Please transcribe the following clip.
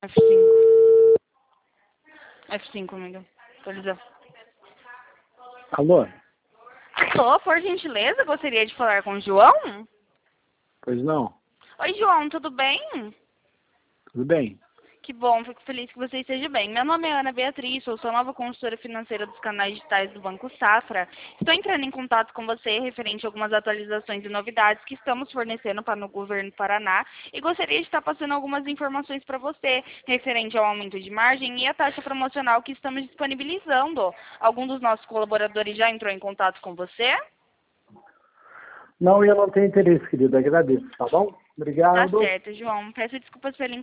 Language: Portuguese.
F5. F5, amiga. Atualizou. Alô? Alô, por gentileza, gostaria de falar com o João? Pois não. Oi, João, tudo bem? Tudo bem? Que bom, fico feliz que você esteja bem. Meu nome é Ana Beatriz, eu sou nova consultora financeira dos canais digitais do Banco Safra. Estou entrando em contato com você referente a algumas atualizações e novidades que estamos fornecendo para o governo do Paraná e gostaria de estar passando algumas informações para você referente ao aumento de margem e a taxa promocional que estamos disponibilizando. Algum dos nossos colaboradores já entrou em contato com você? Não, eu não tenho interesse, querido. Agradeço, tá bom? Tá Obrigado. certo, João. Peço desculpas pela